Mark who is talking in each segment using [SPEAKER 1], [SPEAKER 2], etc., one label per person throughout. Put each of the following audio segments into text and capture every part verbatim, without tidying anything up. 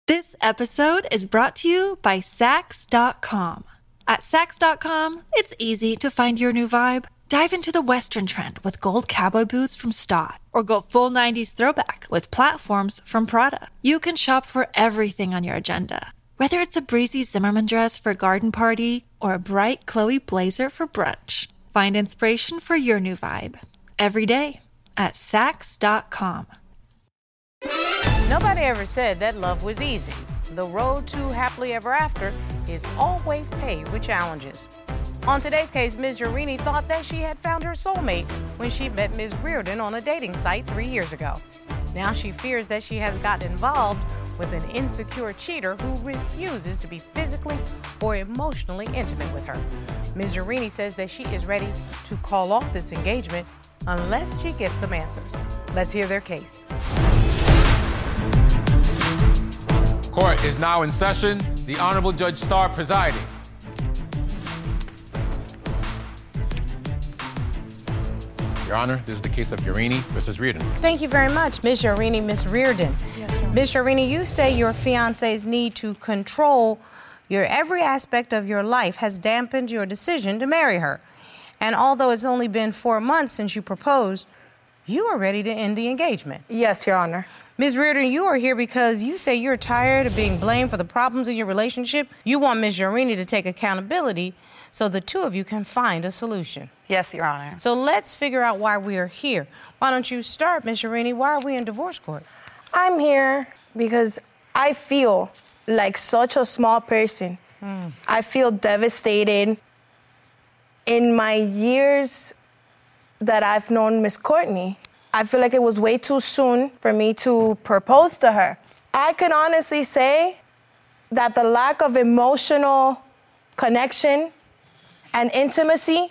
[SPEAKER 1] This episode is brought to you by Sax dot com. At Sax dot com, it's easy to find your new vibe. Dive into the Western trend with gold cowboy boots from Stott, or go full nineties throwback with platforms from Prada. You can shop for everything on your agenda, whether it's a breezy Zimmermann dress for a garden party or a bright Chloe blazer for brunch. Find inspiration for your new vibe every day at Sax dot com.
[SPEAKER 2] Nobody ever said that love was easy. The road to happily ever after is always paved with challenges. On today's case, Miz Urini thought that she had found her soulmate when she met Miz Reardon on a dating site three years ago. Now she fears that she has gotten involved with an insecure cheater who refuses to be physically or emotionally intimate with her. Miz Urini says that she is ready to call off this engagement unless she gets some answers. Let's hear their case.
[SPEAKER 3] Court is now in session. The Honorable Judge Starr presiding. Your Honor, this is the case of Urini versus Reardon.
[SPEAKER 2] Thank you very much, Miz Urini, Miz Reardon. Yes, Miz Urini, you say your fiance's need to control your every aspect of your life has dampened your decision to marry her. And although it's only been four months since you proposed, you are ready to end the engagement.
[SPEAKER 4] Yes, Your Honor.
[SPEAKER 2] Miz Reardon, you are here because you say you're tired of being blamed for the problems in your relationship. You want Miz Urini to take accountability so the two of you can find a solution.
[SPEAKER 5] Yes, Your Honor.
[SPEAKER 2] So let's figure out why we are here. Why don't you start, Miz Urini? Why are we in divorce court?
[SPEAKER 4] I'm here because I feel like such a small person. Mm. I feel devastated. In my years that I've known Miss Courtney, I feel like it was way too soon for me to propose to her. I can honestly say that the lack of emotional connection and intimacy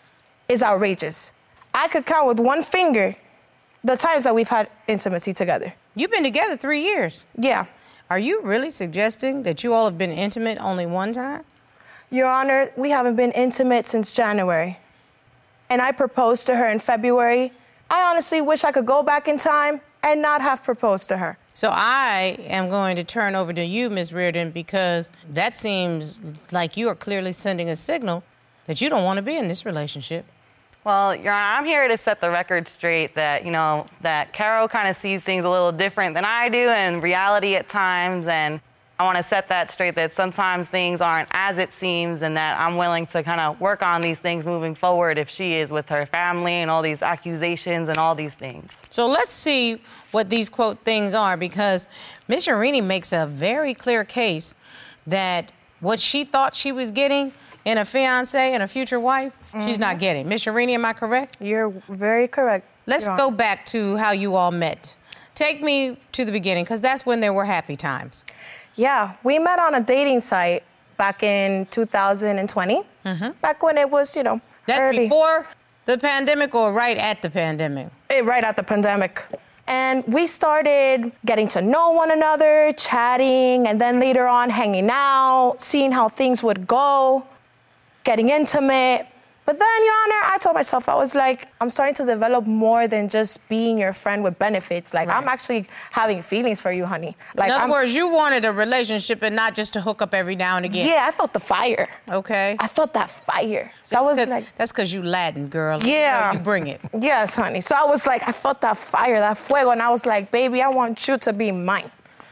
[SPEAKER 4] is outrageous. I could count with one finger the times that we've had intimacy together.
[SPEAKER 2] You've been together three years.
[SPEAKER 4] Yeah.
[SPEAKER 2] Are you really suggesting that you all have been intimate only one time?
[SPEAKER 4] Your Honor, we haven't been intimate since January. And I proposed to her in February. I honestly wish I could go back in time and not have proposed to her.
[SPEAKER 2] So I am going to turn over to you, Miz Reardon, because that seems like you are clearly sending a signal that you don't want to be in this relationship.
[SPEAKER 5] Well, Your Honor, I'm here to set the record straight that, you know, that Carol kind of sees things a little different than I do in reality at times, and I want to set that straight, that sometimes things aren't as it seems, and that I'm willing to kind of work on these things moving forward if she is with her family and all these accusations and all these things. So
[SPEAKER 2] let's see what these, quote, things are, because Miz Urini makes a very clear case that what she thought she was getting in a fiancé and a future wife, mm-hmm. she's not getting. Miz Urini, am I correct?
[SPEAKER 4] You're very correct.
[SPEAKER 2] Let's go back to how you all met. Take me to the beginning, because that's when there were happy times.
[SPEAKER 4] Yeah, we met on a dating site back in two thousand twenty, mm-hmm. back when it was, you know,
[SPEAKER 2] That's
[SPEAKER 4] early.
[SPEAKER 2] Before the pandemic or right at the pandemic?
[SPEAKER 4] It, right at the pandemic. And we started getting to know one another, chatting, and then later on hanging out, seeing how things would go, getting intimate. But then, Your Honor, I told myself, I was like, I'm starting to develop more than just being your friend with benefits. Like, right. I'm actually having feelings for you, honey. Like,
[SPEAKER 2] in other
[SPEAKER 4] I'm,
[SPEAKER 2] words, you wanted a relationship and not just to hook up every now and again.
[SPEAKER 4] Yeah, I felt the fire.
[SPEAKER 2] Okay.
[SPEAKER 4] I felt that fire. So
[SPEAKER 2] that's
[SPEAKER 4] I was like...
[SPEAKER 2] That's because you Latin, girl.
[SPEAKER 4] Yeah.
[SPEAKER 2] You bring it.
[SPEAKER 4] Yes, honey. So I was like, I felt that fire, that fuego, and I was like, baby, I want you to be mine.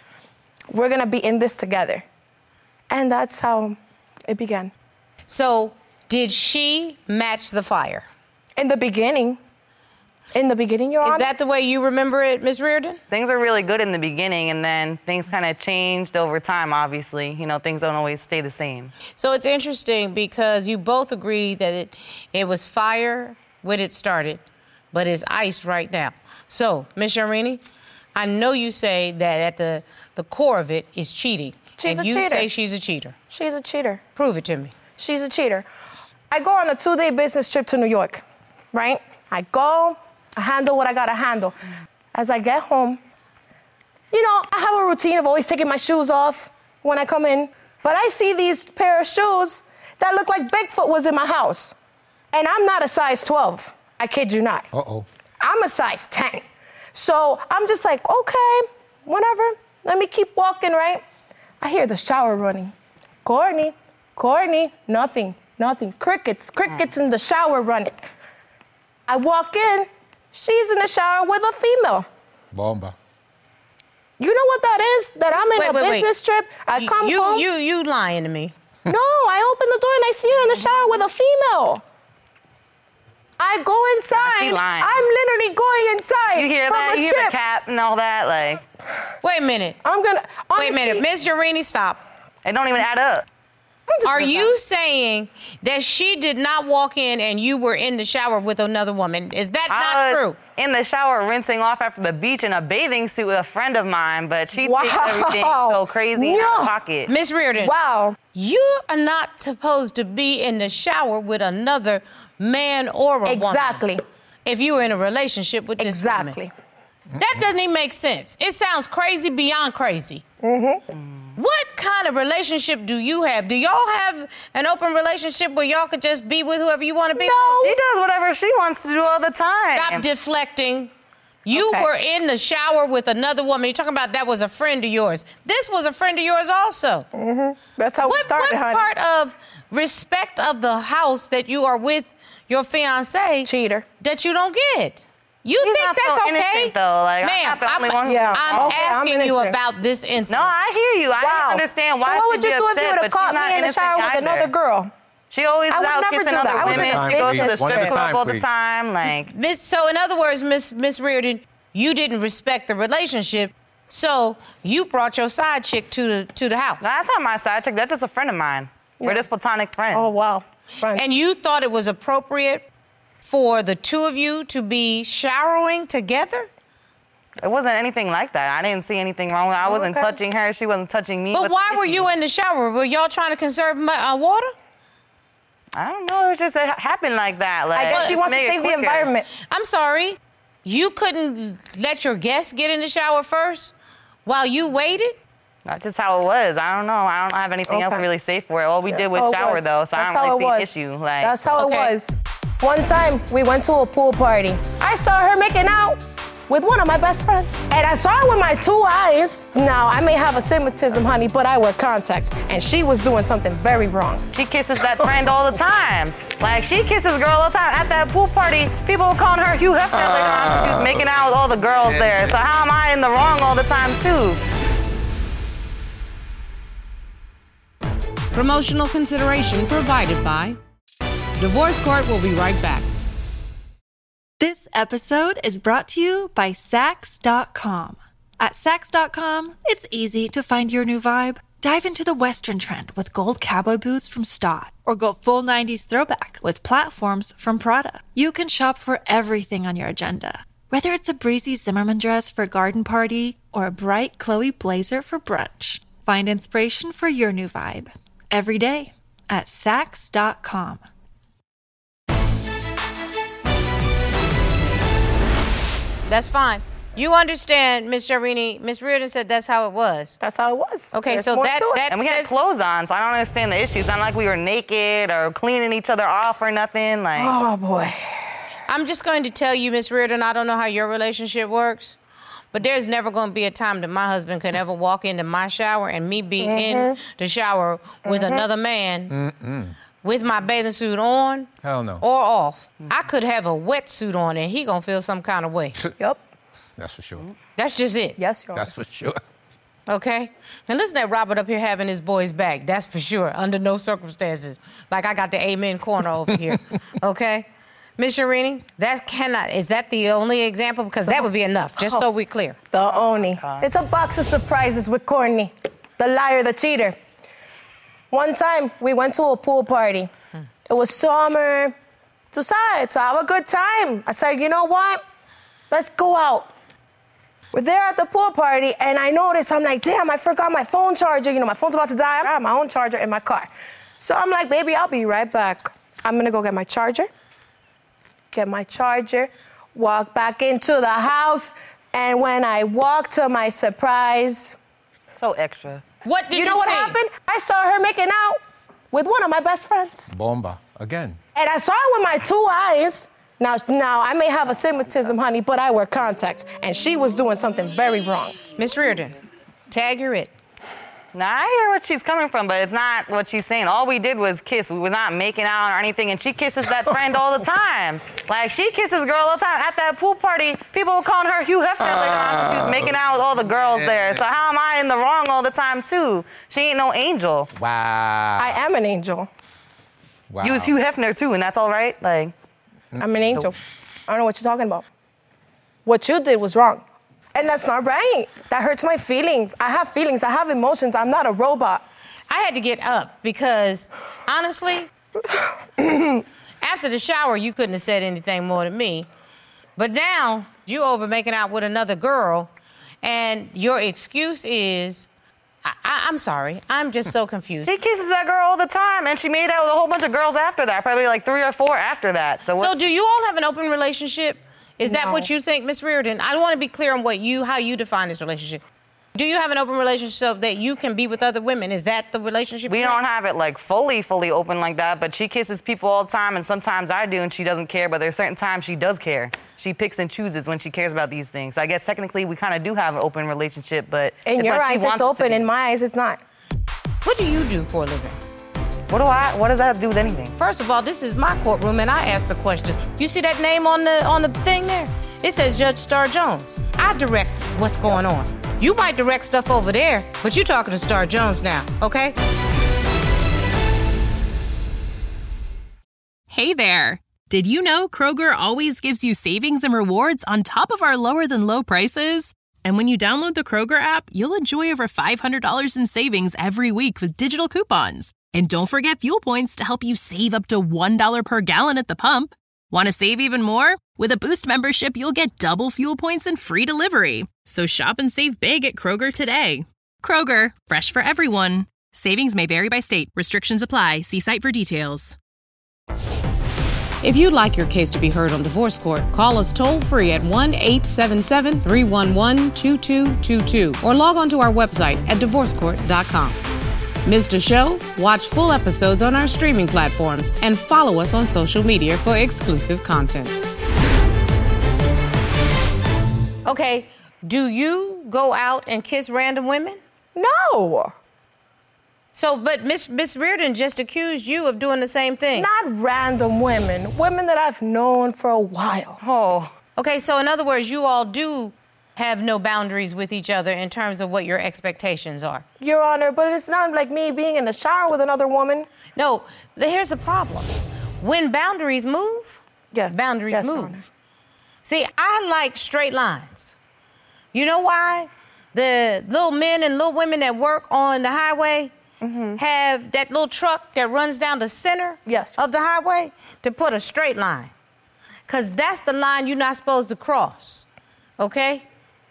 [SPEAKER 4] We're going to be in this together. And that's how it began.
[SPEAKER 2] So... did she match the fire?
[SPEAKER 4] In the beginning. In the beginning, Your Honor.
[SPEAKER 2] Is that the way you remember it, Miz Reardon?
[SPEAKER 5] Things were really good in the beginning, and then things kind of changed over time, obviously. You know, things don't always stay the same.
[SPEAKER 2] So it's interesting because you both agree that it, it was fire when it started, but it's iced right now. So, Miz Urini, I know you say that at the, the core of it is cheating.
[SPEAKER 4] She's
[SPEAKER 2] and
[SPEAKER 4] a
[SPEAKER 2] you
[SPEAKER 4] cheater.
[SPEAKER 2] say she's a cheater.
[SPEAKER 4] She's a cheater.
[SPEAKER 2] Prove it to me.
[SPEAKER 4] She's a cheater. I go on a two-day business trip to New York, right? I go, I handle what I gotta handle. As I get home, you know, I have a routine of always taking my shoes off when I come in, but I see these pair of shoes that look like Bigfoot was in my house. And I'm not a size twelve. I kid you not.
[SPEAKER 3] Uh-oh.
[SPEAKER 4] I'm a size ten. So I'm just like, okay, whatever. Let me keep walking, right? I hear the shower running. Courtney, Courtney, nothing, nothing. Crickets, crickets in the shower running. I walk in, she's in the shower with a female.
[SPEAKER 3] Bomba.
[SPEAKER 4] You know what that is? That I'm in
[SPEAKER 6] Wait,
[SPEAKER 4] a
[SPEAKER 6] wait,
[SPEAKER 4] business
[SPEAKER 6] wait.
[SPEAKER 4] trip. I
[SPEAKER 6] You-
[SPEAKER 4] come
[SPEAKER 6] you,
[SPEAKER 4] home.
[SPEAKER 6] You, you lying to me.
[SPEAKER 4] No, I open the door and I see her in the shower with a female. I go inside.
[SPEAKER 5] she lying.
[SPEAKER 4] I'm literally going inside.
[SPEAKER 5] You hear
[SPEAKER 4] from
[SPEAKER 5] that?
[SPEAKER 4] a
[SPEAKER 5] You hear
[SPEAKER 4] trip.
[SPEAKER 5] the cap and all that? Like,
[SPEAKER 6] Wait a minute.
[SPEAKER 4] I'm gonna.
[SPEAKER 6] Wait a
[SPEAKER 4] honestly,
[SPEAKER 6] minute. Miss Urini, stop.
[SPEAKER 5] it don't even add up.
[SPEAKER 4] I'm just
[SPEAKER 6] Are
[SPEAKER 4] gonna-
[SPEAKER 6] you saying that she did not walk in and you were in the shower with another woman? Is that
[SPEAKER 5] I
[SPEAKER 6] not
[SPEAKER 5] was
[SPEAKER 6] true?
[SPEAKER 5] in the shower rinsing off after the beach in a bathing suit with a friend of mine, but she
[SPEAKER 4] Wow.
[SPEAKER 5] thinks everything so crazy in
[SPEAKER 4] No.
[SPEAKER 5] her pocket.
[SPEAKER 6] Miss Reardon,
[SPEAKER 4] Wow.
[SPEAKER 6] you are not supposed to be in the shower with another man or a woman.
[SPEAKER 4] Exactly.
[SPEAKER 6] If you were in a relationship with this woman.
[SPEAKER 4] Exactly.
[SPEAKER 6] That doesn't even make sense. It sounds crazy beyond crazy. Mm-hmm. What kind of relationship do you have? Do y'all have an open relationship where y'all could just be with whoever you want to be?
[SPEAKER 4] No.
[SPEAKER 5] She does whatever she wants to do all the time.
[SPEAKER 6] Stop deflecting. You
[SPEAKER 4] Okay.
[SPEAKER 6] were in the shower with another woman. You're talking about that was a friend of yours. This was a friend of yours also.
[SPEAKER 4] That's how we
[SPEAKER 6] What,
[SPEAKER 4] started,
[SPEAKER 6] what
[SPEAKER 4] honey.
[SPEAKER 6] part of respect of the house that you are with your fiance
[SPEAKER 4] Cheater.
[SPEAKER 6] that you don't get? You
[SPEAKER 5] He's
[SPEAKER 6] think
[SPEAKER 5] not
[SPEAKER 6] that's
[SPEAKER 5] so
[SPEAKER 6] okay?
[SPEAKER 5] innocent, though. Like, I'm
[SPEAKER 6] Ma'am,
[SPEAKER 5] not the only one who's
[SPEAKER 4] Yeah.
[SPEAKER 6] I'm
[SPEAKER 4] Okay, I'm
[SPEAKER 6] asking you
[SPEAKER 4] innocent.
[SPEAKER 6] about this incident.
[SPEAKER 5] No, I hear you. I
[SPEAKER 4] Wow.
[SPEAKER 5] understand why
[SPEAKER 4] So what would
[SPEAKER 5] she'd
[SPEAKER 4] you
[SPEAKER 5] be
[SPEAKER 4] do if
[SPEAKER 5] upset,
[SPEAKER 4] you would
[SPEAKER 5] but
[SPEAKER 4] have
[SPEAKER 5] she's
[SPEAKER 4] caught
[SPEAKER 5] not
[SPEAKER 4] me in the
[SPEAKER 5] innocent
[SPEAKER 4] shower with
[SPEAKER 5] either.
[SPEAKER 4] another girl?
[SPEAKER 5] She always
[SPEAKER 4] I
[SPEAKER 5] is
[SPEAKER 4] would
[SPEAKER 5] out
[SPEAKER 4] never
[SPEAKER 5] kissing
[SPEAKER 4] do
[SPEAKER 5] other
[SPEAKER 4] that. I was
[SPEAKER 5] women.
[SPEAKER 4] in a
[SPEAKER 5] She goes to the
[SPEAKER 4] business
[SPEAKER 5] strip
[SPEAKER 4] trip.
[SPEAKER 5] club
[SPEAKER 3] One
[SPEAKER 5] all
[SPEAKER 3] at a
[SPEAKER 5] the
[SPEAKER 3] time,
[SPEAKER 5] time. Like,
[SPEAKER 6] Miss, so in other words, Miss Miss Reardon, you didn't respect the relationship, so you brought your side chick to the to the house,
[SPEAKER 5] that's not my side chick. That's just a friend of mine. We're just platonic friends.
[SPEAKER 4] Oh, wow. Friends.
[SPEAKER 6] and you thought it was appropriate for the two of you to be showering together.
[SPEAKER 5] It wasn't anything like that. I didn't see anything wrong with it. I wasn't
[SPEAKER 4] Okay.
[SPEAKER 5] touching her. She wasn't touching me.
[SPEAKER 6] But
[SPEAKER 5] What's
[SPEAKER 6] why
[SPEAKER 5] the
[SPEAKER 6] were
[SPEAKER 5] issue?
[SPEAKER 6] you in the shower? Were y'all trying to conserve mu- uh, water?
[SPEAKER 5] I don't know. It just it happened like that. Like,
[SPEAKER 4] I guess she
[SPEAKER 5] just
[SPEAKER 4] wants to
[SPEAKER 5] make it
[SPEAKER 4] save the
[SPEAKER 5] quicker.
[SPEAKER 4] environment.
[SPEAKER 6] I'm sorry, you couldn't let your guests get in the shower first while you waited?
[SPEAKER 5] That's just how it was. I don't know. I don't have anything else
[SPEAKER 4] Okay.
[SPEAKER 5] to really say for it. All we
[SPEAKER 4] That's
[SPEAKER 5] did was
[SPEAKER 4] how it
[SPEAKER 5] shower,
[SPEAKER 4] was.
[SPEAKER 5] though, so
[SPEAKER 4] That's
[SPEAKER 5] I
[SPEAKER 4] how
[SPEAKER 5] don't
[SPEAKER 4] it
[SPEAKER 5] really see
[SPEAKER 4] was.
[SPEAKER 5] an issue. Like,
[SPEAKER 4] That's how
[SPEAKER 6] Okay.
[SPEAKER 4] it was. One time, we went to a pool party. I saw her making out with one of my best friends. And I saw her with my two eyes. Now, I may have astigmatism, honey, but I wear contacts. And she was doing something very wrong.
[SPEAKER 5] she kisses that friend all the time. Like, she kisses girl all the time. At that pool party, people were calling her Hugh Hefner later on 'cause she was making out with all the girls there. So how am I in the wrong all the time, too?
[SPEAKER 7] Promotional consideration provided by Divorce Court will be right back.
[SPEAKER 1] This episode is brought to you by Sax dot com. At Sax dot com, it's easy to find your new vibe. Dive into the Western trend with gold cowboy boots from Stott, or go full nineties throwback with platforms from Prada. You can shop for everything on your agenda, whether it's a breezy Zimmermann dress for a garden party or a bright Chloe blazer for brunch. Find inspiration for your new vibe every day at Sax dot com.
[SPEAKER 6] That's fine. You understand, Miss Jarini. Miss Reardon said that's how it was.
[SPEAKER 4] That's how it was.
[SPEAKER 6] Okay,
[SPEAKER 4] There's
[SPEAKER 6] so
[SPEAKER 4] more
[SPEAKER 6] that
[SPEAKER 4] to it.
[SPEAKER 6] that
[SPEAKER 5] And we had
[SPEAKER 6] says,
[SPEAKER 5] clothes on, so I don't understand the issue. It's not like we were naked or cleaning each other off or nothing. Like,
[SPEAKER 4] Oh, boy.
[SPEAKER 6] I'm just going to tell you, Miss Reardon, I don't know how your relationship works, but there's never going to be a time that my husband could ever walk into my shower and me be in the shower with another man with my bathing suit on
[SPEAKER 3] Hell no.
[SPEAKER 6] or off. I could have a wetsuit on and he going to feel some kind of way.
[SPEAKER 4] Yep.
[SPEAKER 3] That's for sure.
[SPEAKER 6] That's just it.
[SPEAKER 4] Yes, Your Honor.
[SPEAKER 3] That's for sure.
[SPEAKER 6] Okay? And listen to Robert up here having his boys back. That's for sure. Under no circumstances. Like I got the amen corner over here. Okay? Miss Sharini, that cannot, is that the only example? Because that would be enough, just so we're clear.
[SPEAKER 4] The Oni. It's a box of surprises with Courtney, the liar, the cheater. One time, we went to a pool party. It was summer. To say, to have a good time. I said, you know what? Let's go out. We're there at the pool party, and I noticed, I'm like, damn, I forgot my phone charger. You know, my phone's about to die. I have my own charger in my car. So I'm like, baby, I'll be right back. I'm gonna go get my charger. Get my charger, walk back into the house, and when I walked to my surprise,
[SPEAKER 5] so extra.
[SPEAKER 6] What did you,
[SPEAKER 4] you know what
[SPEAKER 6] see?
[SPEAKER 4] happened? I saw her making out with one of my best friends.
[SPEAKER 3] Bomba. Again.
[SPEAKER 4] And I saw her with my two eyes. Now, now I may have astigmatism, honey, but I wear contacts. And she was doing something very wrong.
[SPEAKER 6] Miss Reardon, tag your it.
[SPEAKER 5] Now, I hear what she's coming from, but it's not what she's saying. All we did was kiss. We was not making out or anything, and she kisses that friend all the time. Like, she kisses girl all the time. At that pool party, people were calling her Hugh Hefner later on. She was making out with all the girls there. So how am I in the wrong all the time, too? She ain't no angel.
[SPEAKER 3] Wow.
[SPEAKER 4] I am an angel.
[SPEAKER 3] Wow.
[SPEAKER 5] You was Hugh Hefner, too, and that's all right? Like,
[SPEAKER 4] I'm an angel. I don't know what you're talking about. What you did was wrong. And that's not right. That hurts my feelings. I have feelings. I have emotions. I'm not a robot.
[SPEAKER 6] I had to get up because, honestly, after the shower, you couldn't have said anything more to me. But now, you over making out with another girl, and your excuse is, I, I, I'm sorry, I'm just so confused.
[SPEAKER 5] she kisses that girl all the time, and she made out with a whole bunch of girls after that, probably like three or four after that. So,
[SPEAKER 6] so do you all have an open relationship? Is that
[SPEAKER 4] No.
[SPEAKER 6] what you think, Miss Reardon? I want to be clear on what you, how you define this relationship. Do you have an open relationship so that you can be with other women? Is that the relationship?
[SPEAKER 5] we
[SPEAKER 6] you're
[SPEAKER 5] don't
[SPEAKER 6] in?
[SPEAKER 5] have it like fully, fully open like that, but she kisses people all the time, and sometimes I do, and she doesn't care, but there's certain times she does care. She picks and chooses when she cares about these things. So I guess technically we kind of do have an open relationship, but
[SPEAKER 4] In
[SPEAKER 5] it's
[SPEAKER 4] your
[SPEAKER 5] like she
[SPEAKER 4] eyes,
[SPEAKER 5] wants
[SPEAKER 4] it's
[SPEAKER 5] it to
[SPEAKER 4] open.
[SPEAKER 5] be.
[SPEAKER 4] In my eyes, it's not.
[SPEAKER 6] What do you do for a living?
[SPEAKER 5] What do I, what does that have to do with anything?
[SPEAKER 6] First of all, this is my courtroom, and I ask the questions. You see that name on the on the thing there? It says Judge Star Jones. I direct what's going on. You might direct stuff over there, but you're talking to Star Jones now, okay?
[SPEAKER 8] Hey there. Did you know Kroger always gives you savings and rewards on top of our lower than low prices? And when you download the Kroger app, you'll enjoy over five hundred dollars in savings every week with digital coupons. And don't forget fuel points to help you save up to one dollar per gallon at the pump. Want to save even more? With a Boost membership, you'll get double fuel points and free delivery. So shop and save big at Kroger today. Kroger, fresh for everyone. Savings may vary by state. Restrictions apply. See site for details.
[SPEAKER 7] If you'd like your case to be heard on Divorce Court, call us toll-free at one eight seven seven, three one one, two two two two or log on to our website at divorce court dot com. Missed a show? Watch full episodes on our streaming platforms and follow us on social media for exclusive content.
[SPEAKER 6] Okay, do you go out and kiss random women?
[SPEAKER 4] No.
[SPEAKER 6] So, but Miss Miss Reardon just accused you of doing the same thing.
[SPEAKER 4] Not random women. Women that I've known for a while.
[SPEAKER 5] Oh.
[SPEAKER 6] Okay, so in other words, you all do have no boundaries with each other in terms of what your expectations are.
[SPEAKER 4] Your Honor, but it's not like me being in the shower with another woman.
[SPEAKER 6] No, the, here's the problem. When boundaries move,
[SPEAKER 4] Yes.
[SPEAKER 6] boundaries
[SPEAKER 4] Yes, Your Honor.
[SPEAKER 6] move. See, I like straight lines. You know why? The little men and little women that work on the highway mm-hmm. have that little truck that runs down the center
[SPEAKER 4] Yes.
[SPEAKER 6] of the highway to put a straight line. Because that's the line you're not supposed to cross, okay?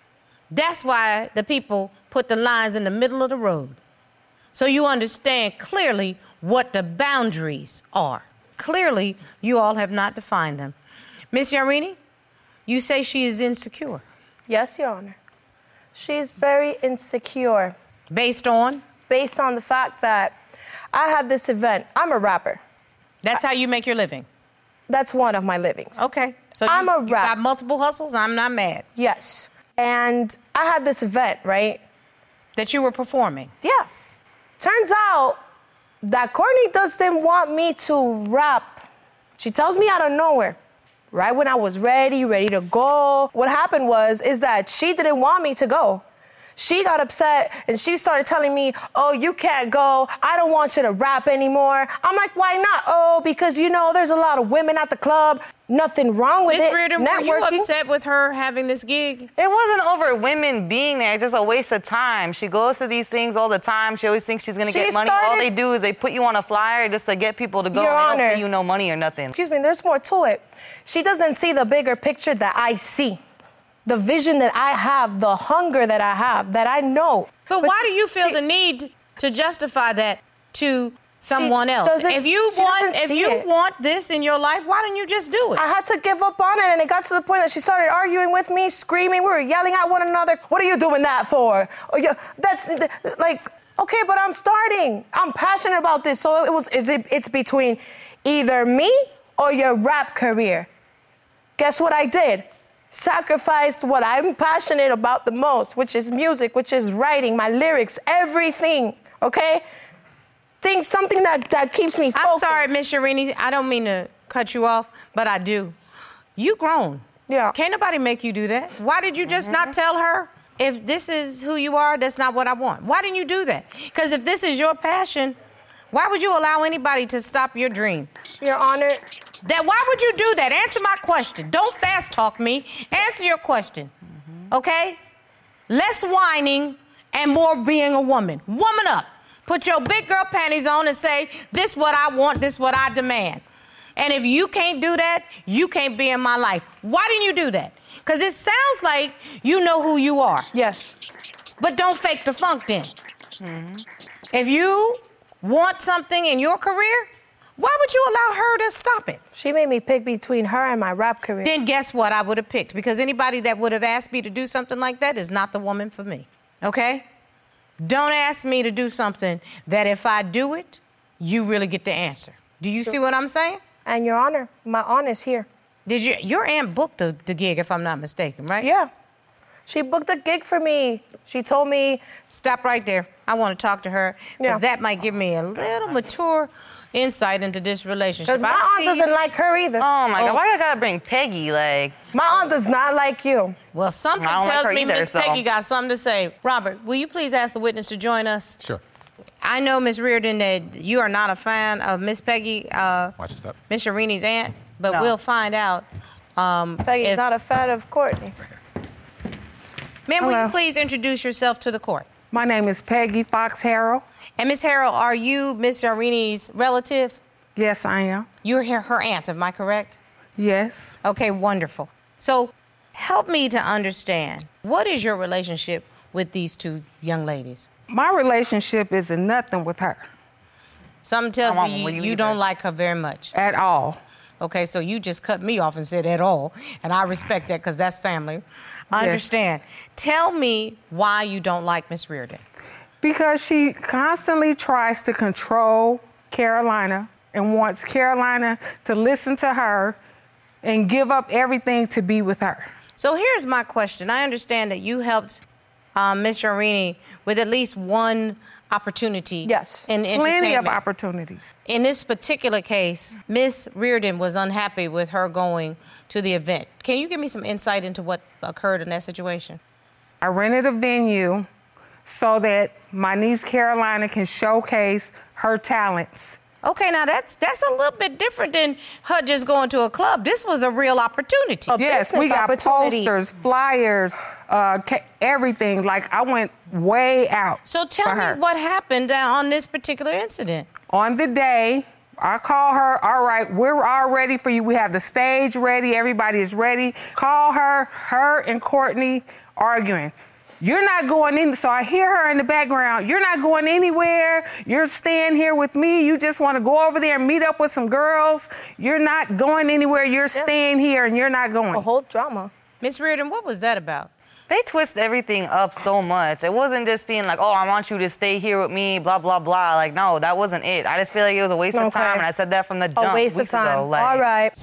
[SPEAKER 6] That's why the people put the lines in the middle of the road. So you understand clearly what the boundaries are. Clearly, you all have not defined them. Miss Yarini, you say she is insecure.
[SPEAKER 4] Yes, Your Honor. She's very insecure.
[SPEAKER 6] Based on?
[SPEAKER 4] Based on the fact that I had this event. I'm a rapper.
[SPEAKER 6] That's how you make your living?
[SPEAKER 4] That's one of my livings.
[SPEAKER 6] Okay. So
[SPEAKER 4] I'm
[SPEAKER 6] you,
[SPEAKER 4] a
[SPEAKER 6] you
[SPEAKER 4] rap-
[SPEAKER 6] got multiple hustles? I'm not mad.
[SPEAKER 4] Yes. And I had this event, right?
[SPEAKER 6] That you were performing?
[SPEAKER 4] Yeah. Turns out that Courtney doesn't want me to rap. She tells me out of nowhere, right when I was ready, ready to go. What happened was, is that she didn't want me to go. She got upset and she started telling me, oh, you can't go. I don't want you to rap anymore. I'm like, why not? Oh, because, you know, there's a lot of women at the club. Nothing wrong with
[SPEAKER 6] Miss
[SPEAKER 4] it.
[SPEAKER 6] Reardon, were you
[SPEAKER 4] Networking.
[SPEAKER 6] upset with her having this gig?
[SPEAKER 5] It wasn't over women being there. It's just a waste of time. She goes to these things all the time. She always thinks she's going to
[SPEAKER 4] She
[SPEAKER 5] get money. All
[SPEAKER 4] started-
[SPEAKER 5] they do is they put you on a flyer just to get people to go.
[SPEAKER 4] Your
[SPEAKER 5] and they
[SPEAKER 4] Honor.
[SPEAKER 5] don't pay you no money or nothing.
[SPEAKER 4] Excuse me, there's more to it. She doesn't see the bigger picture that I see. The vision that I have, the hunger that I have, that I know.
[SPEAKER 6] But, why do you feel
[SPEAKER 4] she-
[SPEAKER 6] the need to justify that to someone else?
[SPEAKER 4] doesn't-
[SPEAKER 6] If you
[SPEAKER 4] she
[SPEAKER 6] want,
[SPEAKER 4] doesn't
[SPEAKER 6] if
[SPEAKER 4] see
[SPEAKER 6] you
[SPEAKER 4] it.
[SPEAKER 6] want this in your life, why don't you just do it?
[SPEAKER 4] I had to give up on it, and it got to the point that she started arguing with me, screaming. We were yelling at one another. What are you doing that for? Oh, yeah, that's like, okay, but I'm starting. I'm passionate about this. So it was. Is it? It's between either me or your rap career. Guess what I did? sacrificed what I'm passionate about the most, which is music, which is writing, my lyrics, everything, okay? Things, something that, that keeps me focused.
[SPEAKER 6] I'm sorry, Miss Urini, I don't mean to cut you off, but I do. You grown.
[SPEAKER 4] Yeah.
[SPEAKER 6] Can't nobody make you do that. Why did you just mm-hmm. not tell her, if this is who you are, that's not what I want? Why didn't you do that? Because if this is your passion, why would you allow anybody to stop your dream?
[SPEAKER 4] Your Honor.
[SPEAKER 6] That, why would you do that? Answer my question. Don't fast talk me. Answer your question, mm-hmm. okay? Less whining and more being a woman. Woman up. Put your big girl panties on and say, this what I want, this what I demand. And if you can't do that, you can't be in my life. Why didn't you do that? Because it sounds like you know who you are.
[SPEAKER 4] Yes.
[SPEAKER 6] But don't fake the funk then. Mm-hmm. If you want something in your career, why would you allow her to stop it?
[SPEAKER 4] She made me pick between her and my rap career.
[SPEAKER 6] Then guess what I would have picked? Because anybody that would have asked me to do something like that is not the woman for me, okay? Don't ask me to do something that if I do it, you really get the answer. Do you sure. see what I'm saying?
[SPEAKER 4] And Your Honor, my aunt is here.
[SPEAKER 6] Did you? Your aunt booked the, the gig, if I'm not mistaken, right?
[SPEAKER 4] Yeah. She booked a gig for me. She told me...
[SPEAKER 6] Stop right there. I want to talk to her, because yeah. that might give me a little mature insight into this relationship.
[SPEAKER 4] Because my I aunt see... doesn't like her either.
[SPEAKER 5] Oh, my
[SPEAKER 6] oh.
[SPEAKER 5] God. Why I gotta bring Peggy, like...
[SPEAKER 4] My aunt does not like you.
[SPEAKER 6] Well, something tells like me Miss so. Peggy got something to say. Robert, will you please ask the witness to join us?
[SPEAKER 3] Sure.
[SPEAKER 6] I know, Miss Reardon, that you are not a fan of Miss Peggy, uh,
[SPEAKER 3] Watch your step.
[SPEAKER 6] Miss Urini's aunt, but
[SPEAKER 5] no.
[SPEAKER 6] we'll find out. Um,
[SPEAKER 4] Peggy's
[SPEAKER 6] if...
[SPEAKER 4] not a fan of Courtney.
[SPEAKER 6] Ma'am, will you please introduce yourself to the court?
[SPEAKER 9] My name is Peggy Fox Harrell.
[SPEAKER 6] And Miss Harrell, are you Miss Urini's relative?
[SPEAKER 9] Yes, I am.
[SPEAKER 6] You're her, her aunt, am I correct?
[SPEAKER 9] Yes.
[SPEAKER 6] Okay, wonderful. So help me to understand, what is your relationship with these two young ladies?
[SPEAKER 9] My relationship is nothing with her.
[SPEAKER 6] Something tells me you, you, you don't like her very much.
[SPEAKER 9] At all.
[SPEAKER 6] Okay, so you just cut me off and said at all, and I respect that because that's family. I yes. understand. Tell me why you don't like Miss Reardon.
[SPEAKER 9] Because she constantly tries to control Carolina and wants Carolina to listen to her and give up everything to be with her.
[SPEAKER 6] So here's my question. I understand that you helped um, Miss Urini with at least one opportunity.
[SPEAKER 4] Yes.
[SPEAKER 6] In
[SPEAKER 9] Plenty of opportunities.
[SPEAKER 6] In this particular case, Miss Reardon was unhappy with her going to the event. Can you give me some insight into what occurred in that situation?
[SPEAKER 9] I rented a venue so that my niece Carolina can showcase her talents.
[SPEAKER 6] Okay, now that's that's a little bit different than her just going to a club. This was a real opportunity.
[SPEAKER 4] A
[SPEAKER 9] yes, we got posters, flyers, uh, ca- everything. Like, I went way out.
[SPEAKER 6] So tell me what happened uh, on this particular incident.
[SPEAKER 9] On the day, I call her, all right, we're all ready for you. We have the stage ready. Everybody is ready. Call her, her and Courtney arguing. You're not going in. So I hear her in the background. You're not going anywhere. You're staying here with me. You just want to go over there and meet up with some girls. You're not going anywhere. You're yeah. staying here and you're not going.
[SPEAKER 4] A whole drama.
[SPEAKER 6] Miss Reardon, what was that about?
[SPEAKER 5] They twist everything up so much. It wasn't just being like, oh, I want you to stay here with me, blah, blah, blah. Like, no, that wasn't it. I just feel like it was a waste okay. of time. And I said that from the jump.
[SPEAKER 4] A waste
[SPEAKER 5] weeks
[SPEAKER 4] of time.
[SPEAKER 5] Ago. Like,
[SPEAKER 4] all right.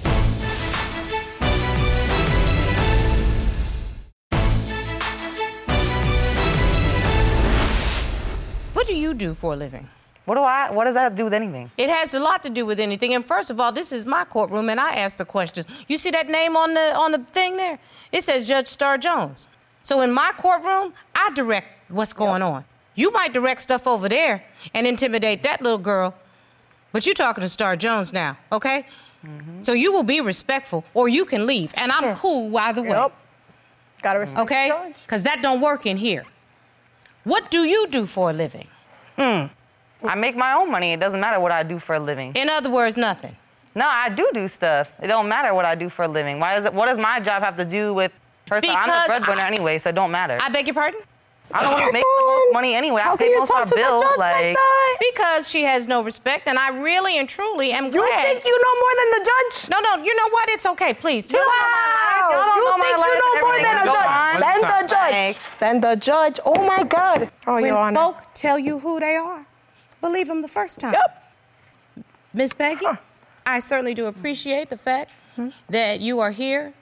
[SPEAKER 6] What do you do for a living?
[SPEAKER 5] What do I, what does that do with anything?
[SPEAKER 6] It has a lot to do with anything. And first of all, this is my courtroom, and I ask the questions. You see that name on the on the thing there? It says Judge Star Jones. So in my courtroom, I direct what's going yep. on. You might direct stuff over there and intimidate that little girl, but you're talking to Star Jones now, okay? Mm-hmm. So you will be respectful, or you can leave, and I'm yeah. cool either way.
[SPEAKER 4] Yep. Gotta respect
[SPEAKER 6] okay? Because that don't work in here. What do you do for a living?
[SPEAKER 5] Hmm. I make my own money. It doesn't matter what I do for a living.
[SPEAKER 6] In other words, nothing.
[SPEAKER 5] No, I do do stuff. It don't matter what I do for a living. Why does it? What does my job have to do with? First of all, I'm the breadwinner anyway, so it don't matter.
[SPEAKER 6] I beg your pardon?
[SPEAKER 5] I don't want to make the most money anyway. I pay most of our bills. Like,
[SPEAKER 6] like because she has no respect, and I really and truly am glad.
[SPEAKER 4] You think you know more than the judge?
[SPEAKER 6] No, no. You know what? It's okay. Please.
[SPEAKER 4] Wow. You think you know more than a judge? Then the judge. Then the judge. Oh my God. Oh,
[SPEAKER 6] when
[SPEAKER 4] Your Honor.
[SPEAKER 6] folk tell you who they are, believe them the first time.
[SPEAKER 4] Yep.
[SPEAKER 6] Miss Peggy, huh. I certainly do appreciate the fact hmm. that you are here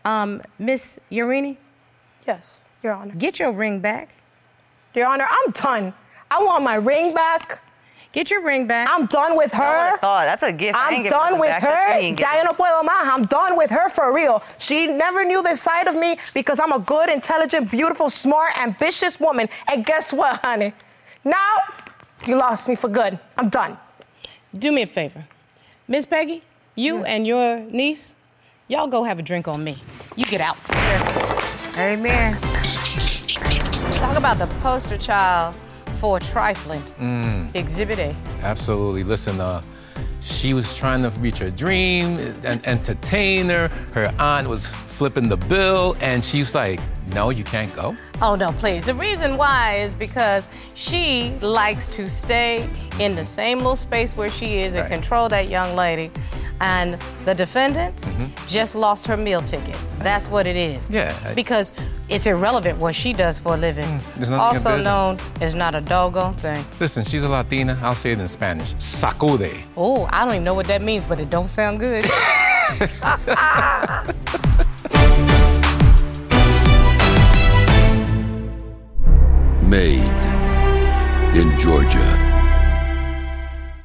[SPEAKER 6] Um, Miss Urini?
[SPEAKER 4] Yes, Your Honor.
[SPEAKER 6] Get your ring back.
[SPEAKER 4] Your Honor, I'm done. I want my ring back.
[SPEAKER 6] Get your ring back.
[SPEAKER 4] I'm done with her.
[SPEAKER 5] Oh, that's a gift. I
[SPEAKER 4] I'm
[SPEAKER 5] ain't giving
[SPEAKER 4] done
[SPEAKER 5] it
[SPEAKER 4] with
[SPEAKER 5] back.
[SPEAKER 4] her.
[SPEAKER 5] You ain't
[SPEAKER 4] Ya yo no puedo más. I'm done with her for real. She never knew this side of me because I'm a good, intelligent, beautiful, smart, ambitious woman. And guess what, honey? Now, you lost me for good. I'm done.
[SPEAKER 6] Do me a favor. Miss Peggy, you yeah. and your niece, y'all go have a drink on me. You get out.
[SPEAKER 9] Amen.
[SPEAKER 6] Talk about the poster child for trifling.
[SPEAKER 3] Mm.
[SPEAKER 6] Exhibit A.
[SPEAKER 3] Absolutely. Listen, uh, she was trying to reach her dream and entertain her. Her aunt was flipping the bill, and she's like, no, you can't go.
[SPEAKER 6] Oh, no, please. The reason why is because she likes to stay in the same little space where she is and
[SPEAKER 3] right.
[SPEAKER 6] control that young lady. And the defendant mm-hmm. just lost her meal ticket. That's what it is.
[SPEAKER 3] Yeah. I...
[SPEAKER 6] Because it's irrelevant what she does for a living.
[SPEAKER 3] Mm,
[SPEAKER 6] also known as not a doggone thing.
[SPEAKER 3] Listen, she's a Latina. I'll say it in Spanish. Sacude.
[SPEAKER 6] Oh, I don't even know what that means, but it don't sound good.
[SPEAKER 10] Made in Georgia.